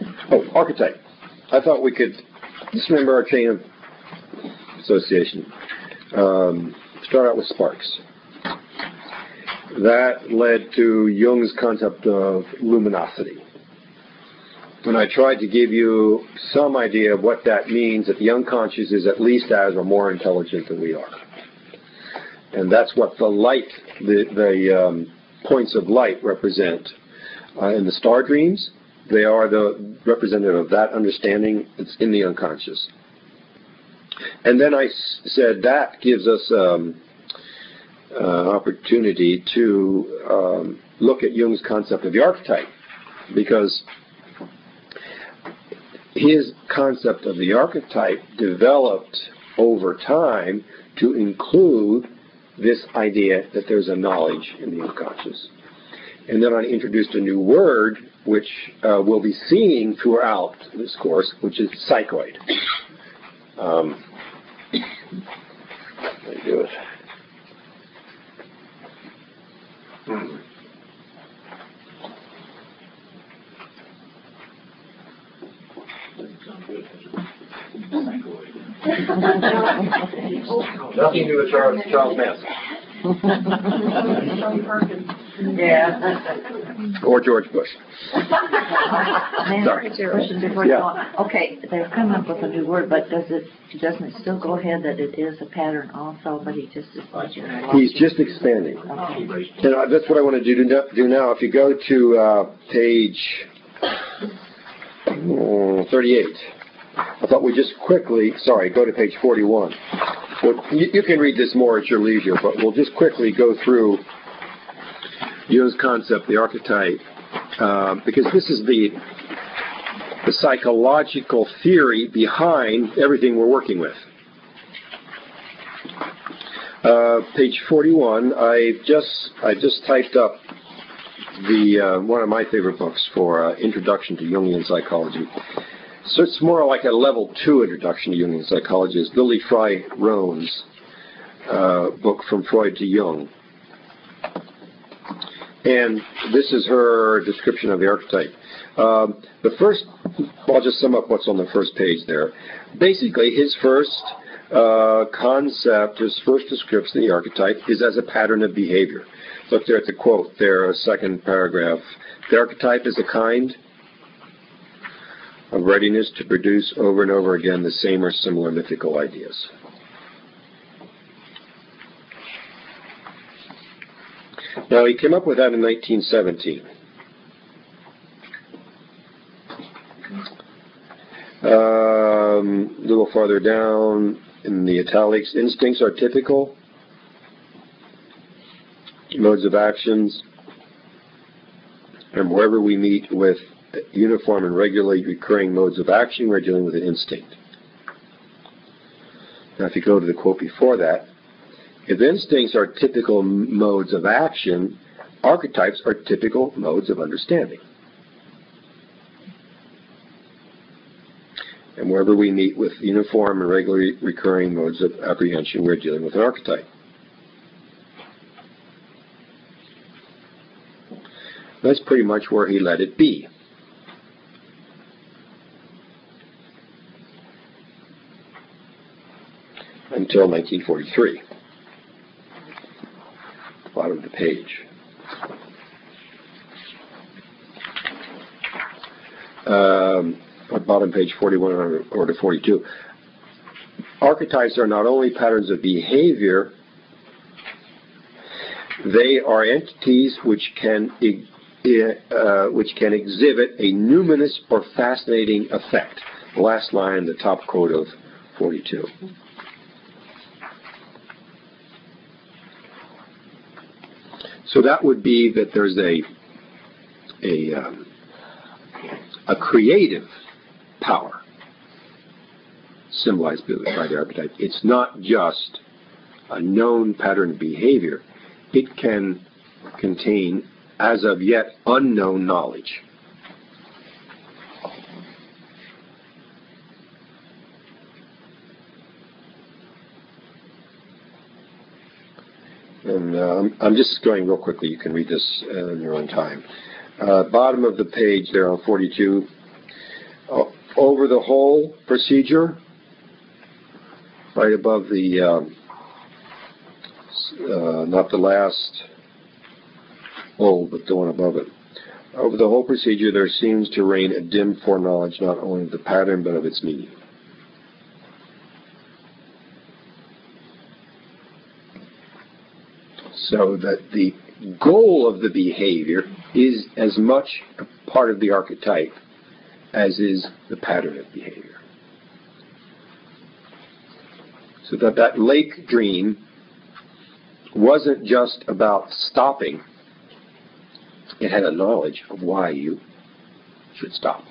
Oh, archetype. I thought we could just remember our chain of association. Start out with sparks. That led to Jung's concept of luminosity. And I tried to give you some idea of what that means, that the unconscious is at least as or more intelligent than we are. And that's what the light, the points of light represent. In the star dreams, they are the representative of that understanding that's in the unconscious. And then I said that gives us opportunity to look at Jung's concept of the archetype, because his concept of the archetype developed over time to include this idea that there's a knowledge in the unconscious. And then I introduced a new word, which we'll be seeing throughout this course, which is psychoid. Let me do it. Nothing to do with Charles Manson. Yeah. Or George Bush. Sorry. Yeah. Okay, they've come up with a new word, but doesn't it still go ahead that it is a pattern also, but he just is He's just expanding. Okay. And that's what I want to do now. If you go to page 38, I thought we'd just quickly, go to page 41. Well, you can read this more at your leisure, but we'll just quickly go through Jung's concept, the archetype, because this is the psychological theory behind everything we're working with. Page 41, I just typed up the one of my favorite books for Introduction to Jungian Psychology. So it's more like a level 2 introduction to Jungian psychology. It's Lily Fry Rohn's book From Freud to Jung. And this is her description of the archetype. I'll just sum up what's on the first page there. Basically, his first concept, his first description of the archetype is as a pattern of behavior. Look there at the quote there, second paragraph. The archetype is a kind of readiness to produce over and over again the same or similar mythical ideas. Now, he came up with that in 1917. A little farther down in the italics, instincts are typical modes of actions, and wherever we meet with uniform and regularly recurring modes of action, we're dealing with an instinct. Now, if you go to the quote before that, if instincts are typical modes of action, archetypes are typical modes of understanding. And wherever we meet with uniform and regularly recurring modes of apprehension, we're dealing with an archetype. That's pretty much where he let it be. Until 1943. Bottom of the page. Bottom page 41 or to 42. Archetypes are not only patterns of behavior, they are entities which can exhibit a numinous or fascinating effect. The last line, the top quote of 42. So that would be that there's a creative power symbolized by the archetype. It's not just a known pattern of behavior. It can contain, as of yet, unknown knowledge. And I'm just going real quickly. You can read this in your own time. Bottom of the page there on 42. over the whole procedure, right above the, not the last fold, but the one above it. Over the whole procedure, there seems to reign a dim foreknowledge not only of the pattern, but of its meaning. So that the goal of the behavior is as much a part of the archetype as is the pattern of behavior. So that lake dream wasn't just about stopping. It had a knowledge of why you should stop.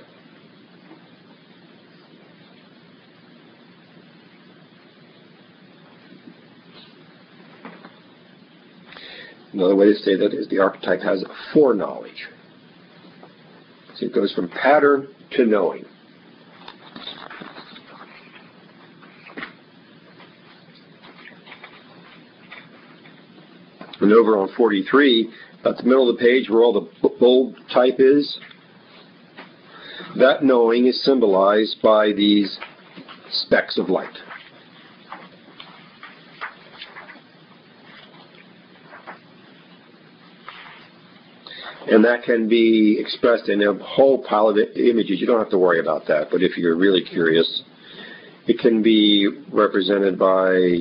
Another way to say that is the archetype has a foreknowledge. So it goes from pattern to knowing. And over on 43, at the middle of the page where all the bold type is, that knowing is symbolized by these specks of light. And that can be expressed in a whole pile of images. You don't have to worry about that, but if you're really curious, it can be represented by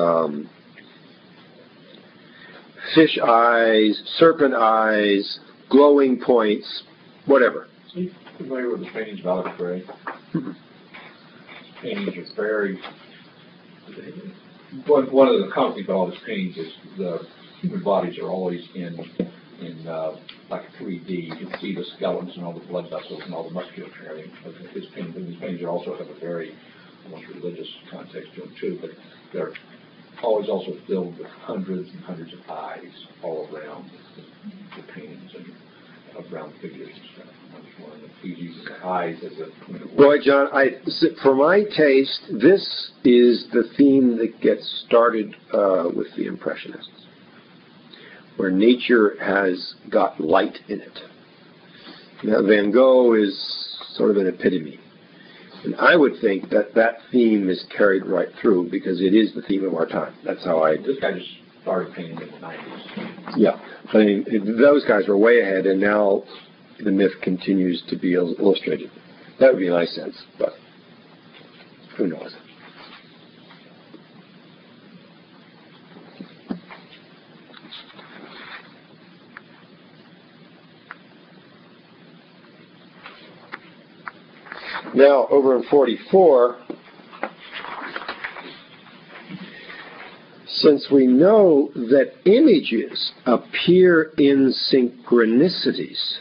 fish eyes, serpent eyes, glowing points, whatever. Are you familiar with the paintings of Alex Gray? Paintings are very... One of the common things about all his paintings is the human bodies are always in like a 3D. You can see the skeletons and all the blood vessels and all the musculature and everything. His paintings are also have a very almost religious context to them too, but they're always also filled with hundreds and hundreds of eyes all around the paintings and around figures and stuff. He's using the eyes as a... Boy, John, for my taste, this is the theme that gets started with the Impressionists, where nature has got light in it. Now, Van Gogh is sort of an epitome. And I would think that that theme is carried right through because it is the theme of our time. That's how I... This guy just started painting in the 90s. Yeah. I mean, those guys were way ahead, and now the myth continues to be illustrated. That would be a nice sense, but who knows? Now, over in 44, since we know that images appear in synchronicities,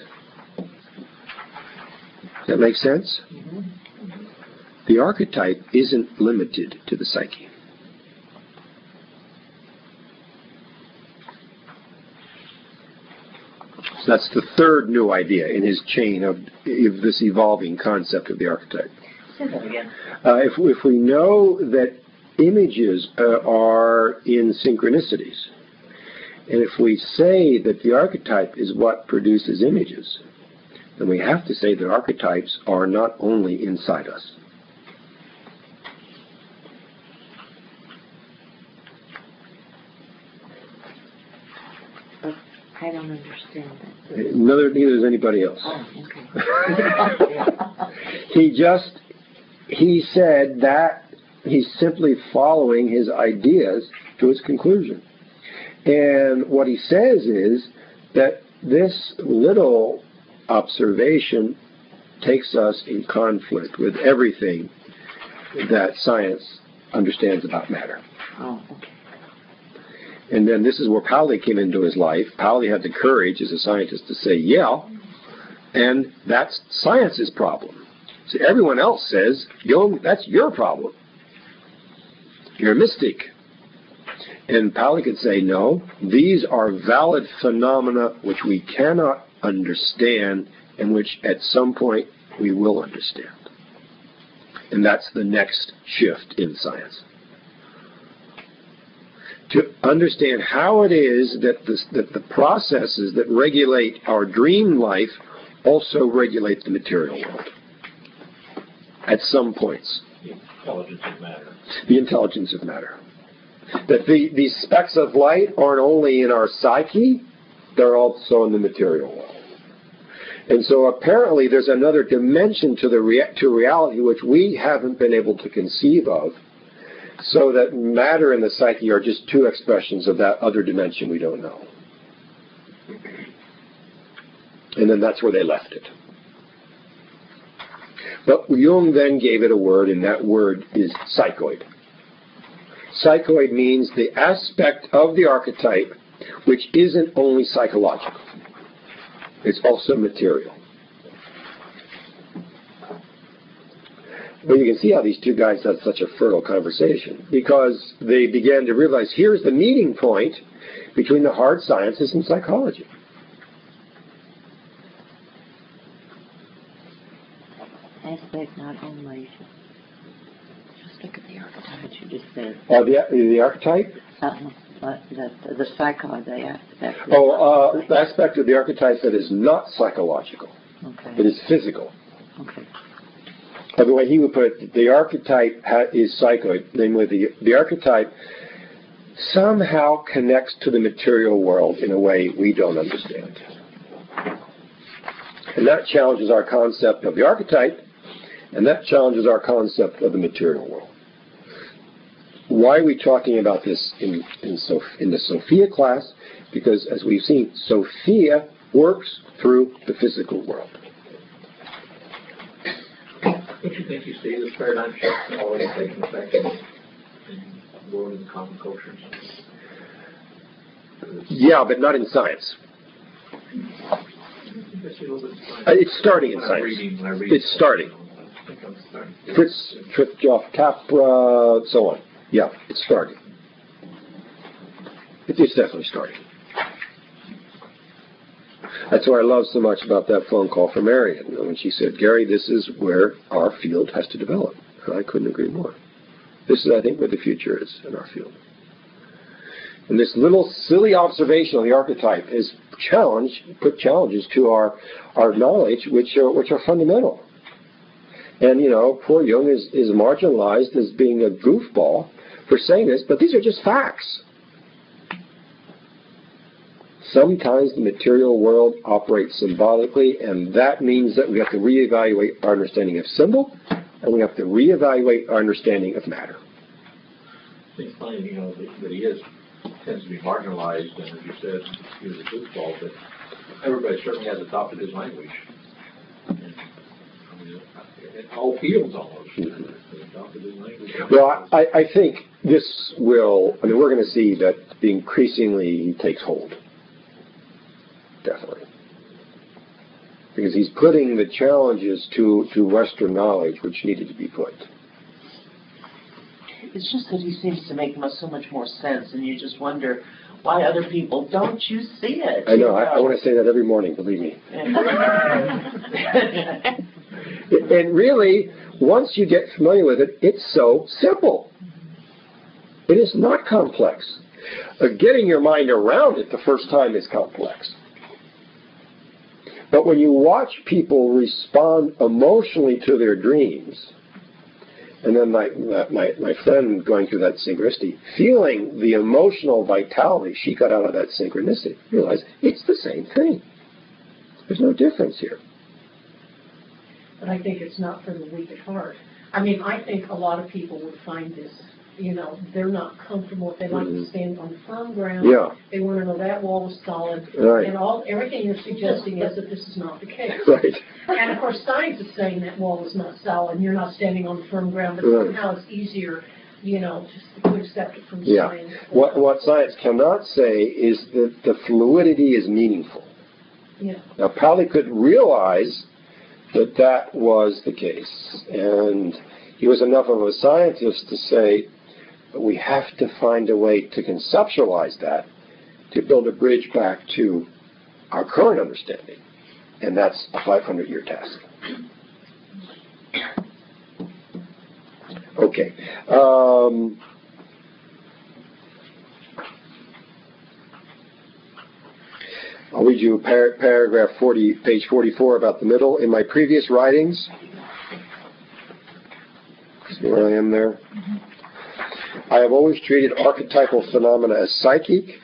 does that make sense? Mm-hmm. The archetype isn't limited to the psyche. So that's the third new idea in his chain of this evolving concept of the archetype. Say that again. If we know that images are in synchronicities, and if we say that the archetype is what produces images, then we have to say that archetypes are not only inside us. I don't understand that. Neither does anybody else. Oh, okay. He said that he's simply following his ideas to its conclusion. And what he says is that this little observation takes us in conflict with everything that science understands about matter. Oh, okay. And then this is where Pauli came into his life. Pauli had the courage as a scientist to say, yeah, and that's science's problem. So everyone else says, Jung, that's your problem. You're a mystic. And Pauli could say, no, these are valid phenomena which we cannot understand and which at some point we will understand. And that's the next shift in science. To understand how it is that the processes that regulate our dream life also regulate the material world. at some points. The intelligence of matter. The intelligence of matter. That these specks of light aren't only in our psyche, they're also in the material world. And so apparently there's another dimension to reality which we haven't been able to conceive of, so that matter and the psyche are just two expressions of that other dimension we don't know. And then that's where they left it. But Jung then gave it a word, and that word is psychoid. Psychoid means the aspect of the archetype which isn't only psychological. It's also material. But you can see how these two guys had such a fertile conversation, because they began to realize here's the meeting point between the hard sciences and psychology. Aspect, not only. Just look at the archetype you just said. The archetype? The psychoid, the aspect. The aspect of the archetype that is not psychological. Okay. It is physical. Okay. By the way he would put it, the archetype is psychoid. Namely, the archetype somehow connects to the material world in a way we don't understand. And that challenges our concept of the archetype, and that challenges our concept of the material world. Why are we talking about this in the Sophia class? Because, as we've seen, Sophia works through the physical world. Don't you think you see this paradigm shift already taking effect in the world of the common culture? Yeah, but not in science. It's starting in science. It's starting. Fritz, Fritjof Capra, so on. Yeah, it's starting. It's definitely starting. That's what I love so much about that phone call from Marion, when she said, Gary, this is where our field has to develop. And I couldn't agree more. This is, I think, where the future is in our field. And this little silly observation of the archetype has put challenges to our knowledge, which are fundamental. And, poor Jung is marginalized as being a goofball for saying this, but these are just facts. Sometimes the material world operates symbolically, and that means that we have to reevaluate our understanding of symbol, and we have to reevaluate our understanding of matter. It's funny, that he tends to be marginalized, and as you said, he was a goofball, but everybody certainly has adopted his language. And, in all fields almost, adopted his language. Well, I think this will, we're going to see that increasingly takes hold. Definitely. Because he's putting the challenges to Western knowledge which needed to be put. It's just that he seems to make so much more sense, and you just wonder why other people don't you see it. I know. I want to say that every morning, believe me. And really, once you get familiar with it, it's so simple. It is not complex. Getting your mind around it the first time is complex. But when you watch people respond emotionally to their dreams, and then my friend going through that synchronicity, feeling the emotional vitality she got out of that synchronicity, realize it's the same thing. There's no difference here. But I think it's not for the weak at heart. I think a lot of people would find this, they're not comfortable if they like to stand on firm ground. Yeah. They want to know that wall is solid. Right. And everything you're suggesting is that this is not the case. Right. And of course science is saying that wall is not solid and you're not standing on firm ground, but Right. somehow it's easier, just to accept it from Yeah. science. What science cannot say is that the fluidity is meaningful. Yeah. Now, Pauli could realize that was the case, and he was enough of a scientist to say, we have to find a way to conceptualize that, to build a bridge back to our current understanding, and that's a 500-year task. Okay. I'll read you paragraph 40, page 44 about the middle. In my previous writings, See where I am there? I have always treated archetypal phenomena as psychic.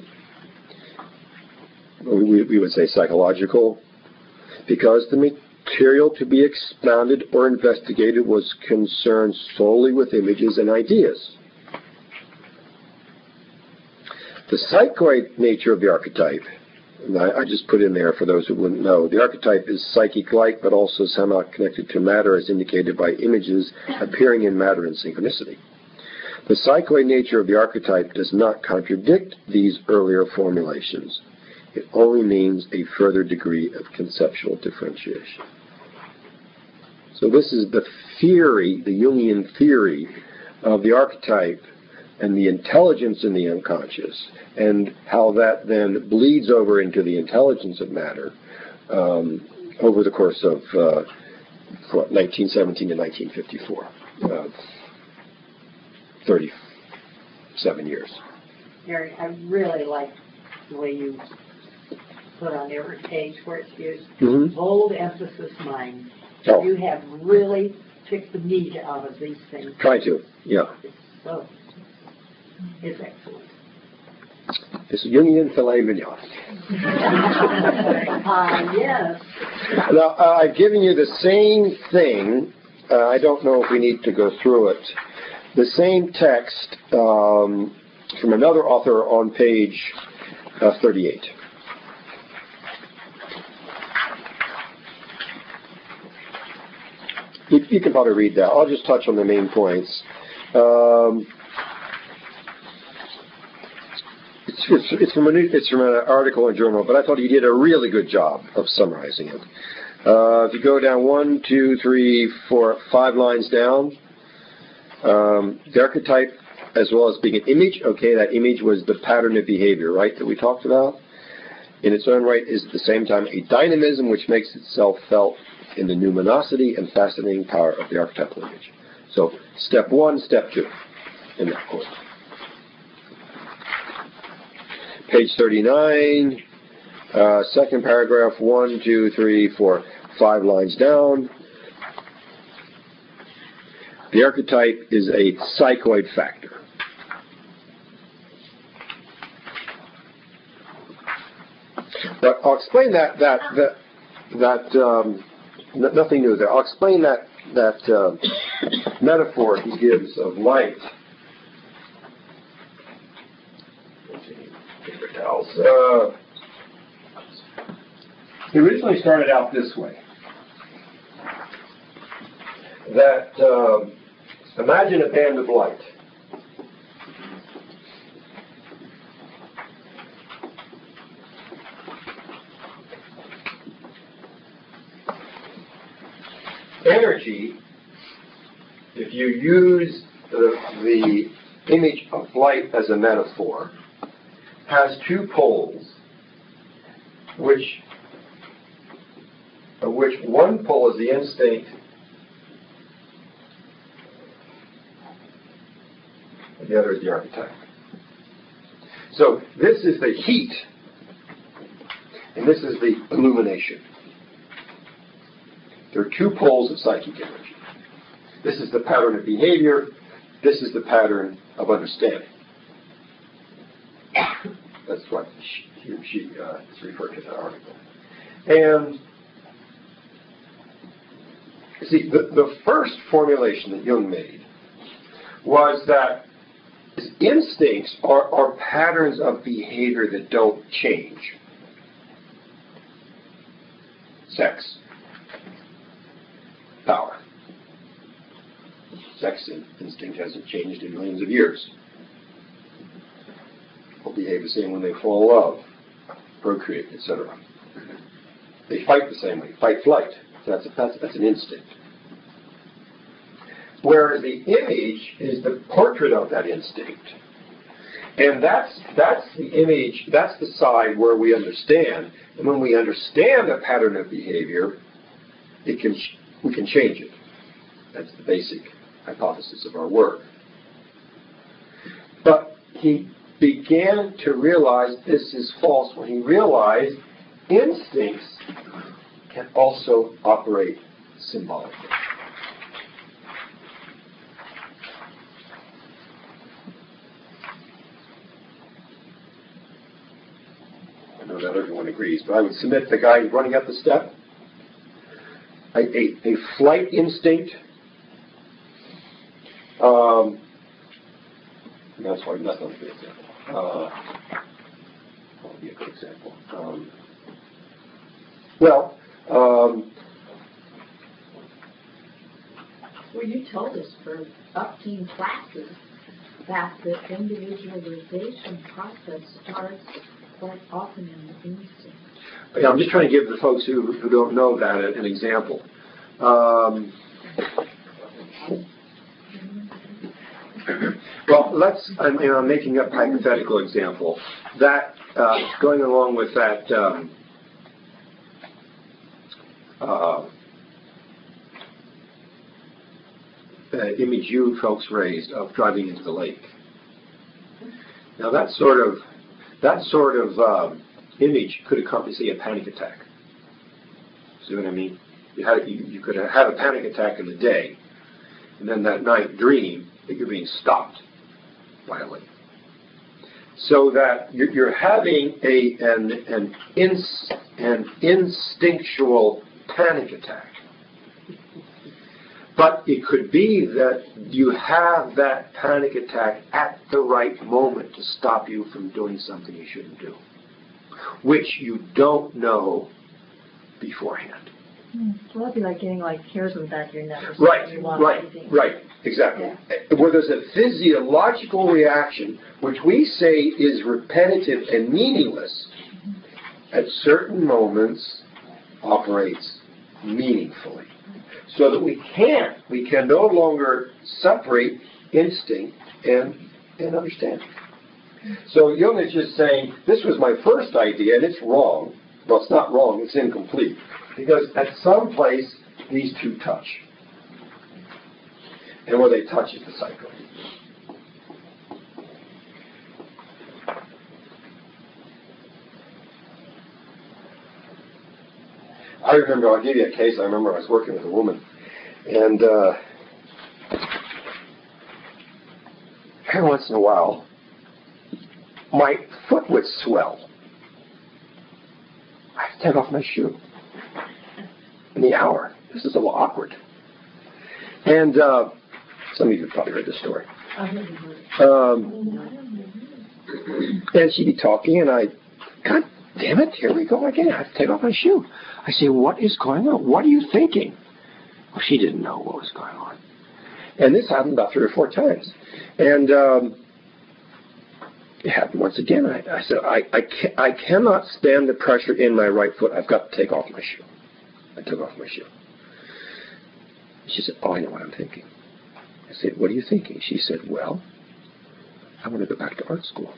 We would say psychological, because the material to be expounded or investigated was concerned solely with images and ideas. The psychoid nature of the archetype, and I just put in there for those who wouldn't know, the archetype is psychic-like but also somehow connected to matter as indicated by images appearing in matter and synchronicity. The psychoid nature of the archetype does not contradict these earlier formulations. It only means a further degree of conceptual differentiation. So this is the theory, the Jungian theory of the archetype and the intelligence in the unconscious, and how that then bleeds over into the intelligence of matter over the course of 1917 to 1954, 37 years. Gary, I really like the way you put on every page where it's used. Bold emphasis mind. Oh. You have really picked the meat out of these things. Try to, yeah. It's excellent. It's Jungian filet mignon. Yes. Now, I've given you the same thing. I don't know if we need to go through it. The same text from another author on page 38. You can probably read that. I'll just touch on the main points. It's from an article in journal, but I thought he did a really good job of summarizing it. If you go down 1, 2, 3, 4, 5 lines down, the archetype, as well as being an image, okay, that image was the pattern of behavior, right, that we talked about, in its own right is at the same time a dynamism which makes itself felt in the numinosity and fascinating power of the archetypal image. So, step 1, step 2 in that quote. Page 39, second paragraph, 1, 2, 3, 4, 5 lines down. The archetype is a psychoid factor. But I'll explain that nothing new there. I'll explain that metaphor he gives of light. He originally started out this way. That imagine a band of light. Energy, if you use the image of light as a metaphor, has two poles, which one pole is the instinct, and the other is the archetype. So this is the heat, and this is the illumination. There are two poles of psychic energy. This is the pattern of behavior. This is the pattern of understanding. That's what he or she is referred to in that article. And see, the first formulation that Jung made was that instincts are patterns of behavior that don't change. Sex. Power. Sex instinct hasn't changed in millions of years. People behave the same when they fall in love, procreate, etc. They fight the same way, fight, flight. So that's an instinct. Whereas the image is the portrait of that instinct. And that's the image, that's the side where we understand. And when we understand a pattern of behavior, we can change it. That's the basic hypothesis of our work. But he began to realize this is false when he realized instincts can also operate symbolically. that everyone agrees, but I would submit the guy running up the step, a flight instinct. That's not a good example. What would be a good example? Well, you told us for up-teen classes that the individualization process starts quite often in the instinct. Yeah, I'm just trying to give the folks who don't know that an example. Well, I'm making up a hypothetical example. That, going along with that image you folks raised of driving into the lake. Now that sort of image could accompany, say, a panic attack. See what I mean? You could have a panic attack in the day, and then that night dream that you're being stopped by a lake. So that you're having an instinctual panic attack. But it could be that you have that panic attack at the right moment to stop you from doing something you shouldn't do, which you don't know beforehand. Well, that'd be like getting hairs on the back of your neck. Right, exactly. Yeah. Where there's a physiological reaction, which we say is repetitive and meaningless, at certain moments operates meaningfully. So that we can no longer separate instinct and understanding. So Jung is just saying, this was my first idea and it's wrong. Well, it's not wrong, it's incomplete. Because at some place, these two touch. And where they touch is the cycle. I'll give you a case. I remember I was working with a woman, and every once in a while, my foot would swell. I have to take off my shoe in the hour. This is a little awkward. And some of you have probably heard this story. And she'd be talking, and God damn it, here we go again. I have to take off my shoe. I say, what is going on? What are you thinking? Well, she didn't know what was going on. And this happened about 3 or 4 times. And it happened once again. I said, I cannot stand the pressure in my right foot. I've got to take off my shoe. I took off my shoe. She said, oh, I know what I'm thinking. I said, what are you thinking? She said, well, I want to go back to art school.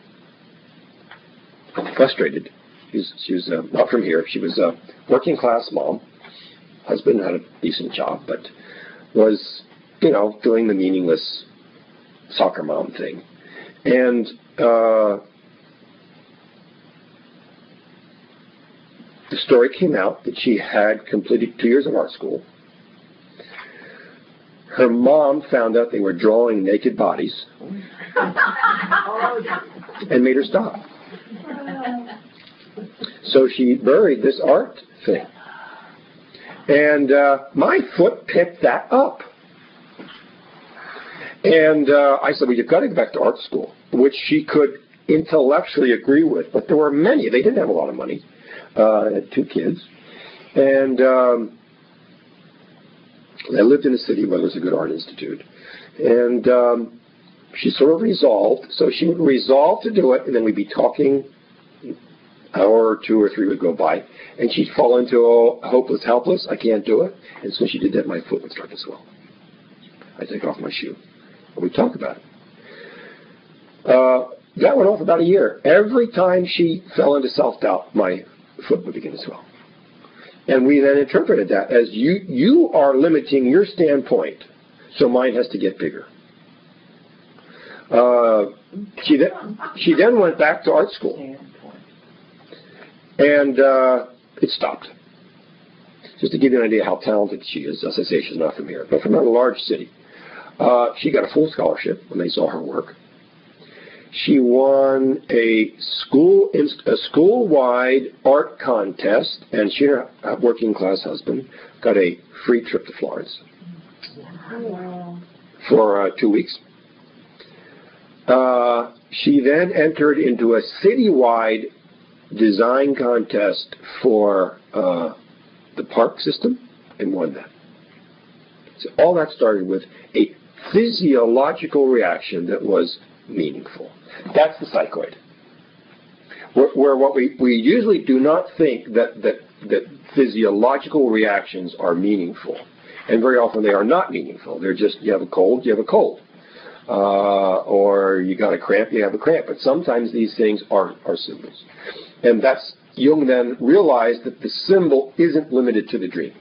Frustrated. She was not from here. She was a working class mom. Husband had a decent job, but was, doing the meaningless soccer mom thing. And the story came out that she had completed 2 years of art school. Her mom found out they were drawing naked bodies and made her stop. So she buried this art thing. And my foot picked that up. And I said, well, you've got to go back to art school, which she could intellectually agree with. But there were many. They didn't have a lot of money. Had 2 kids. And they lived in a city where there was a good art institute. And she sort of resolved. So she would resolve to do it, and then we'd be talking. Hour or 2 or 3 would go by, and she'd fall into hopeless, helpless. I can't do it. And so she did that. My foot would start to swell. I take off my shoe, and we talk about it. That went on for about a year. Every time she fell into self-doubt, my foot would begin to swell. And we then interpreted that as you are limiting your standpoint, so mine has to get bigger. She then went back to art school. And it stopped. Just to give you an idea how talented she is, as I say, she's not from here, but from a large city. She got a full scholarship when they saw her work. She won a school-wide art contest, and she and her working-class husband got a free trip to Florence for 2 weeks. She then entered into a citywide design contest for the park system and won that. So all that started with a physiological reaction that was meaningful. That's the psychoid. Where what we usually do not think that physiological reactions are meaningful. And very often they are not meaningful. They're just, you have a cold, you have a cold. Or you got a cramp, you have a cramp. But sometimes these things are symbols. And that's, Jung then realized that the symbol isn't limited to the dream.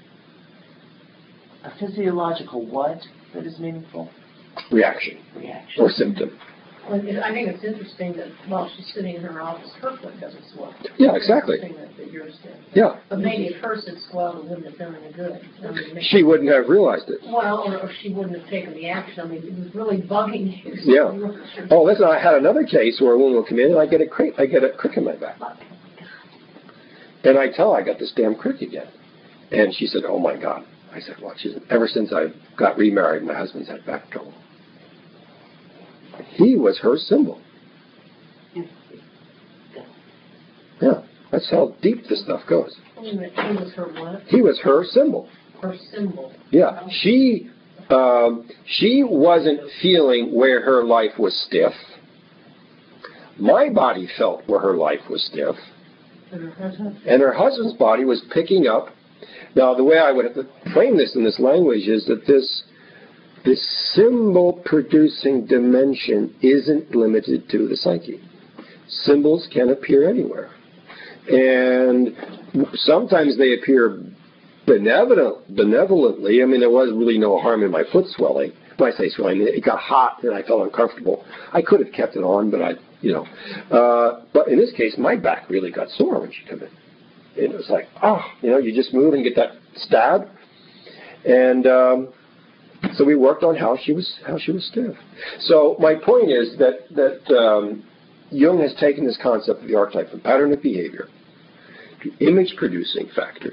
A physiological what that is meaningful? Reaction. Or symptom. Well, I think it's interesting that while she's sitting in her office, her foot doesn't swell. Yeah, exactly. It's interesting that yours did. Yeah. But maybe if hers had swelled, it wouldn't have done any good. I mean, maybe- She wouldn't have realized it. Well, or she wouldn't have taken the action. I mean, it was really bugging you. So Yeah. you weren't sure. Oh, listen, I had another case where a woman will come in and I get a crick in my back. And I tell her I got this damn crick again. And she said, oh my God. I said, well, she said, ever since I got remarried, my husband's had back trouble. He was her symbol. Yeah, that's how deep this stuff goes. He was her what? He was her symbol. Her symbol. Yeah, she wasn't feeling where her life was stiff. My body felt where her life was stiff. And her husband's body was picking up. Now, the way I would have to frame this in this language is that this symbol-producing dimension isn't limited to the psyche. Symbols can appear anywhere. And sometimes they appear benevolently. I mean, there was really no harm in my foot swelling. When I say swelling, it got hot and I felt uncomfortable. I could have kept it on, but but in this case, my back really got sore when she came in. It was like, you just move and get that stab. And so we worked on how she was stiff. So my point is that Jung has taken this concept of the archetype from pattern of behavior to image-producing factor,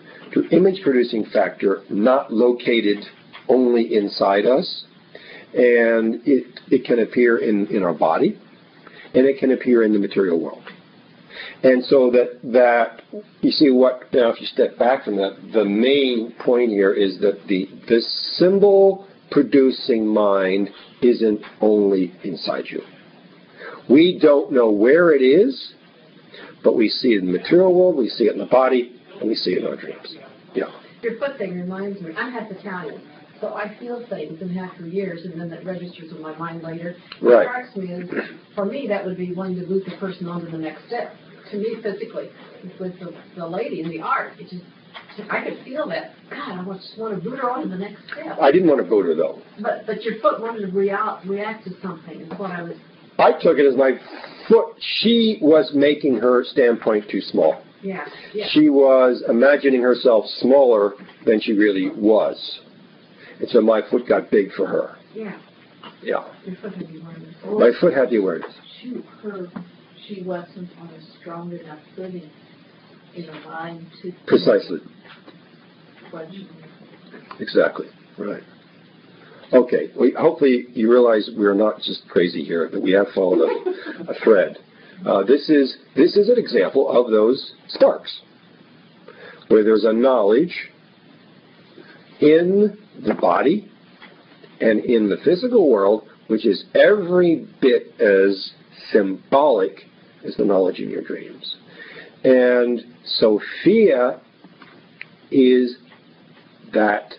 not located only inside us, and it can appear in our body, and it can appear in the material world. And so that you see now if you step back from that, the main point here is that the symbol-producing mind isn't only inside you. We don't know where it is, but we see it in the material world, we see it in the body, and we see it in our dreams. Yeah. Your foot thing reminds me, I'm half Italian, so I feel things and have for years, and then that registers in my mind later. Right. What strikes me is, for me, that would be wanting to boot the person on to the next step. To me, physically, with the lady in the art, it just, I could feel that. God, I just want to boot her on to the next step. I didn't want to boot her, though. But your foot wanted to react to something, is what I was... I took it as my foot. She was making her standpoint too small. Yeah. She was imagining herself smaller than she really was. And so my foot got big for her. Yeah. Yeah. Your foot had the awareness. My foot had the awareness. She wasn't on a strong enough footing in a line to... Precisely. Question. Exactly. Right. Okay. Hopefully you realize we're not just crazy here, that we have followed a thread. This is an example of those sparks, where there's a knowledge in the body and in the physical world, which is every bit as symbolic as the knowledge in your dreams. And Sophia is that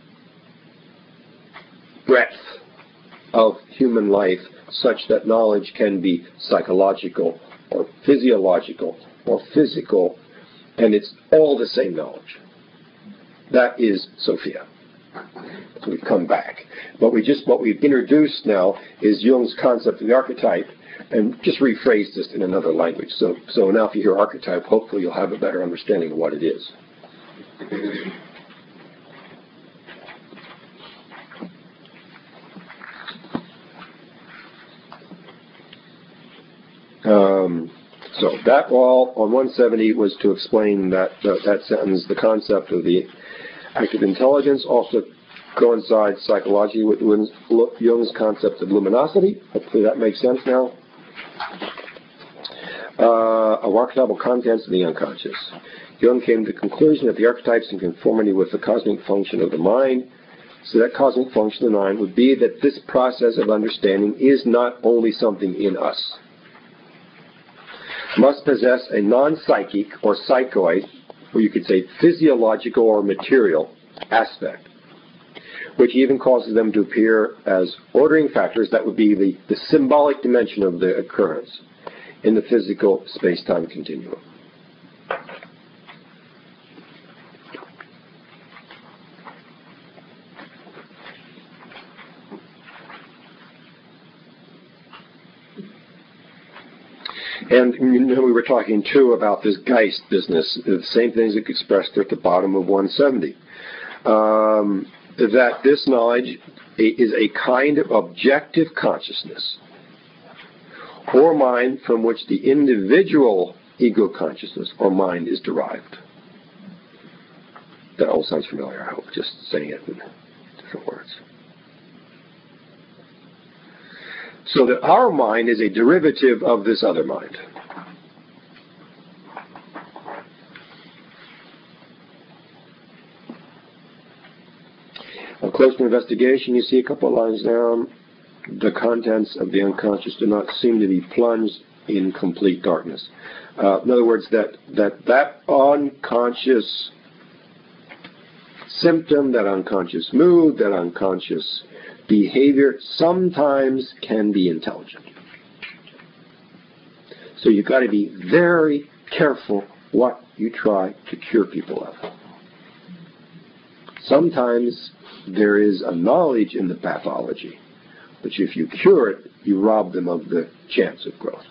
breadth of human life such that knowledge can be psychological or physiological or physical, and it's all the same knowledge. That is Sophia. So we've come back. What we've introduced now is Jung's concept of the archetype, and just rephrased this in another language. So now if you hear archetype, hopefully you'll have a better understanding of what it is. So that all on 170 was to explain that sentence. The concept of the active intelligence also coincides psychologically with Jung's concept of luminosity. Hopefully that makes sense now. Of archetypal contents of the unconscious. Jung came to the conclusion that the archetypes in conformity with the cosmic function of the mind. So that cosmic function of the mind would be that this process of understanding is not only something in us. Must possess a non-psychic or psychoid, or you could say physiological or material aspect, which even causes them to appear as ordering factors. That would be the symbolic dimension of the occurrence in the physical space-time continuum. And we were talking too about this Geist business, the same things that expressed at the bottom of 170. That this knowledge is a kind of objective consciousness or mind from which the individual ego consciousness or mind is derived. That all sounds familiar, I hope, just saying it in different words. So that our mind is a derivative of this other mind. On closer investigation, you see a couple of lines down. The contents of the unconscious do not seem to be plunged in complete darkness. In other words, that unconscious symptom, that unconscious mood, that unconscious behavior sometimes can be intelligent. So you've got to be very careful what you try to cure people of. Sometimes there is a knowledge in the pathology, but if you cure it, you rob them of the chance of growth.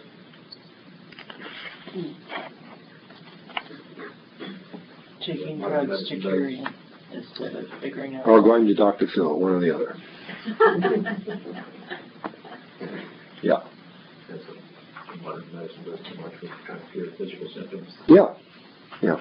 Taking drugs to cure you instead of figuring out. Or going to Dr. Phil, one or the other. Yeah. That's what modern medicine does too much with trying to cure physical symptoms. Yeah. Yeah.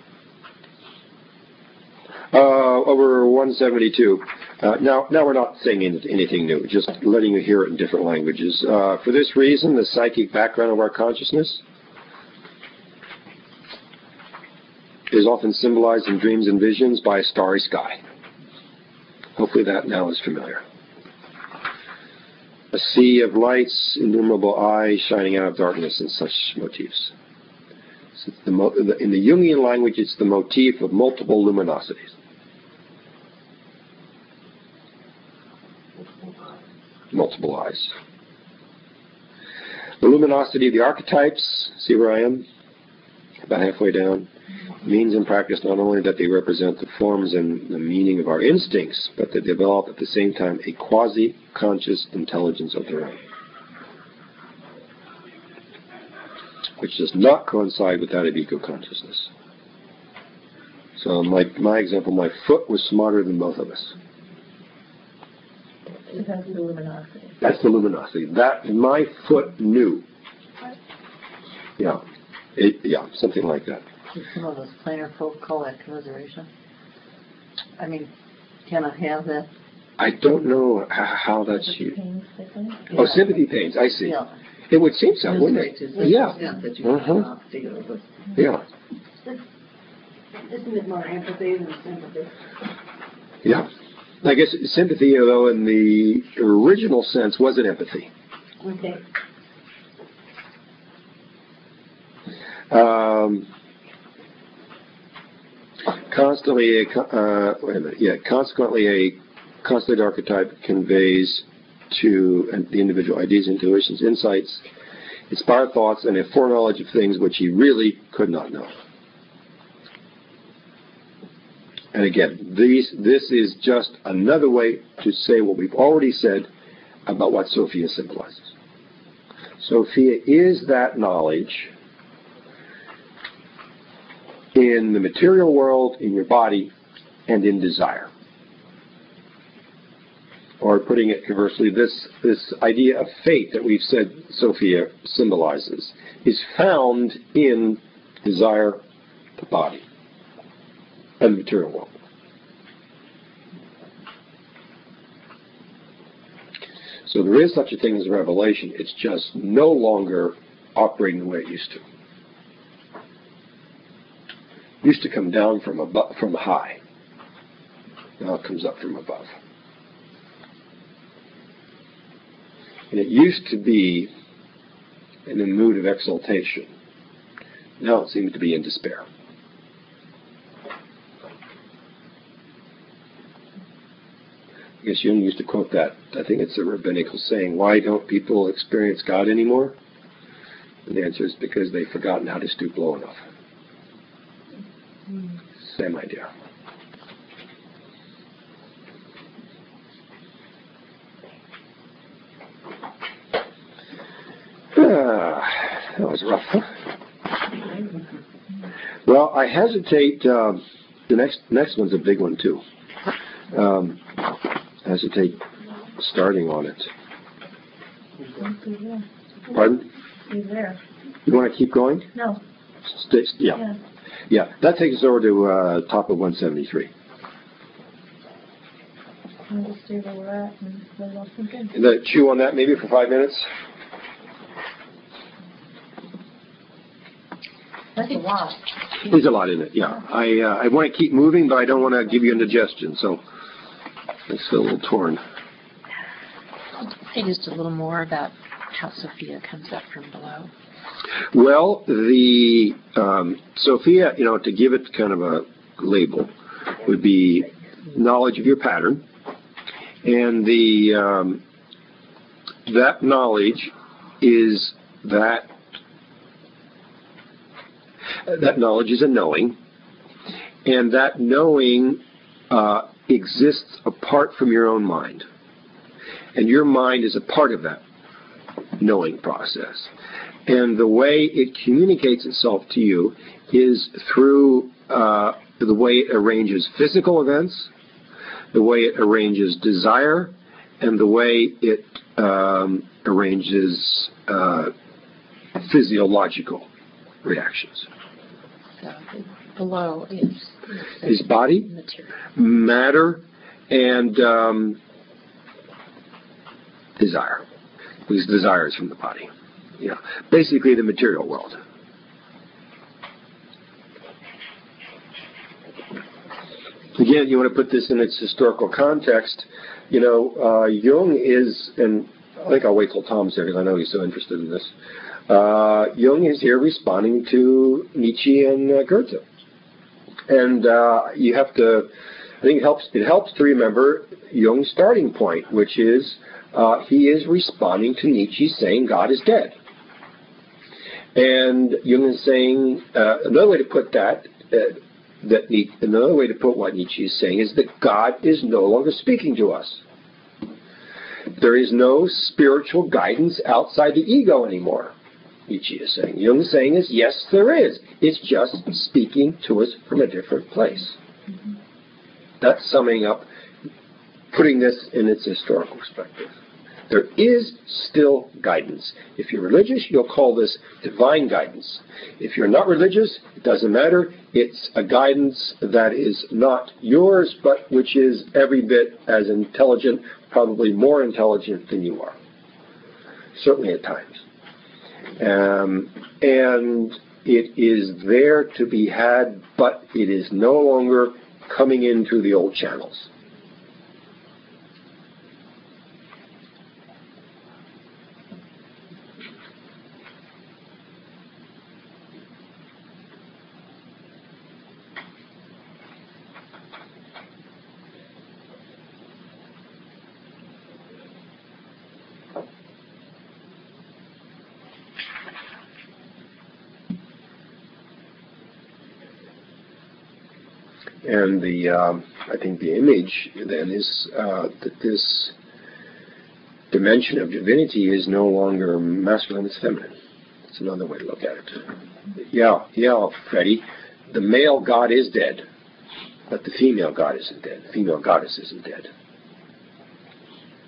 Over 172. Now we're not saying anything new, just letting you hear it in different languages. For this reason, the psychic background of our consciousness is often symbolized in dreams and visions by a starry sky. Hopefully that now is familiar. A sea of lights, innumerable eyes shining out of darkness, and such motifs. So in the Jungian language, it's the motif of multiple luminosities. Multiple eyes. The luminosity of the archetypes, see where I am? About halfway down. Means in practice not only that they represent the forms and the meaning of our instincts, but they develop at the same time a quasi-conscious intelligence of their own, which does not coincide with that of ego consciousness. So my example, my foot was smarter than both of us. That's the luminosity. That's the luminosity. That my foot knew. Yeah. Something like that. Do some of those planar folk call that commiseration? I mean, can I have that? I don't know how that's used. Oh, sympathy pains. I see. Yeah. It would seem so, wouldn't it? Yeah. Yeah. Isn't it more empathy than sympathy? Yeah. I guess sympathy, though, in the original sense, wasn't empathy. Okay. Consequently, a constant archetype conveys to the individual ideas, intuitions, insights, inspired thoughts, and a foreknowledge of things which he really could not know. And again, this is just another way to say what we've already said about what Sophia symbolizes. Sophia is that knowledge in the material world, in your body, and in desire. or putting it conversely, this idea of fate that we've said Sophia symbolizes, is found in desire, the body, and the material world. So there is such a thing as a revelation. It's just no longer operating the way it used to. It used to come down from high. Now it comes up from above. And it used to be in a mood of exaltation. Now it seems to be in despair. I guess Jung used to quote that. I think it's a rabbinical saying, why don't people experience God anymore? And the answer is because they've forgotten how to stoop low enough. Same idea. That was rough, huh? Well, I hesitate. The next one's a big one too. Hesitate starting on it. Pardon? He's there. You want to keep going? No. Yeah. That takes us over to top of 173. I'll just see where we're at and let it all sink in. And chew on that maybe for 5 minutes. That's a lot. There's a lot in it, yeah. I want to keep moving, but I don't want to give you indigestion, so I feel a little torn. Say just a little more about how Sophia comes up from below. Well, the Sophia, to give it kind of a label, would be knowledge of your pattern, and that knowledge is that knowledge is a knowing, and that knowing exists apart from your own mind, and your mind is a part of that knowing process. And the way it communicates itself to you is through the way it arranges physical events, the way it arranges desire, and the way it arranges physiological reactions. So below is body, material, matter, and desire. Because desire is from the body. Basically the material world. Again, you want to put this in its historical context. Jung is, and I think I'll wait till Tom's here because I know he's so interested in this. Jung is here responding to Nietzsche and Goethe. And you have to, I think it helps to remember Jung's starting point, which is he is responding to Nietzsche saying God is dead. And Jung is saying, another way to put another way to put what Nietzsche is saying is that God is no longer speaking to us. There is no spiritual guidance outside the ego anymore, Nietzsche is saying. Jung is saying is, yes, there is. It's just speaking to us from a different place. Mm-hmm. That's summing up, putting this in its historical perspective. There is still guidance. If you're religious, you'll call this divine guidance. If you're not religious, it doesn't matter. It's a guidance that is not yours, but which is every bit as intelligent, probably more intelligent than you are. Certainly at times. And it is there to be had, but it is no longer coming in through the old channels. And I think the image then is that this dimension of divinity is no longer masculine, it's feminine. It's another way to look at it. Yeah, Freddie, the male god is dead, but the female god isn't dead. The female goddess isn't dead.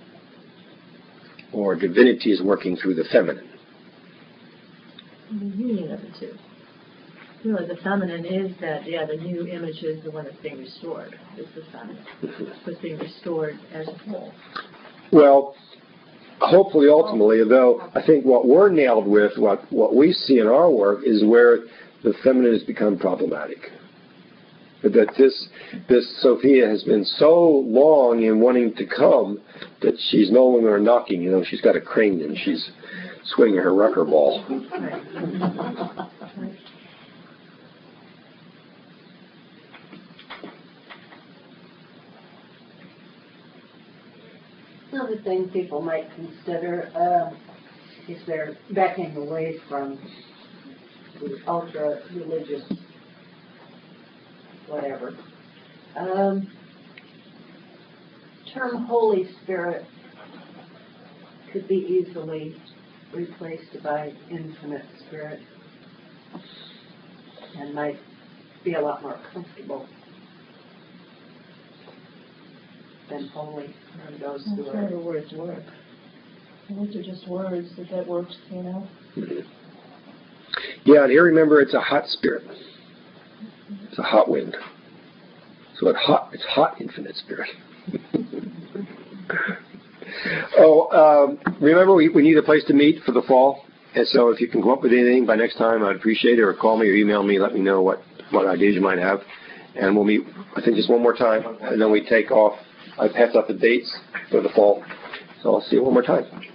or divinity is working through the feminine. The union of the two. Really, the feminine is that, the new image is the one that's being restored. It's the feminine. It's being restored as a whole. Well, hopefully, ultimately, though, I think what we're nailed with, what we see in our work, is where the feminine has become problematic. That this Sophia has been so long in wanting to come that she's no longer knocking. She's got a crane and she's swinging her wrecker ball. Another thing people might consider is they're backing away from the ultra-religious whatever. Term Holy Spirit could be easily replaced by Infinite Spirit and might be a lot more comfortable than holy for those who That's how are. the words work. Words are just words, that works, Yeah, and here remember, it's a hot spirit. It's a hot wind. So it's hot Infinite Spirit. Remember, we need a place to meet for the fall. And so if you can come up with anything by next time, I'd appreciate it. Or call me or email me, let me know what ideas you might have. And we'll meet, I think, just one more time. And then we take off. I pass out the dates for the fall. So I'll see you one more time.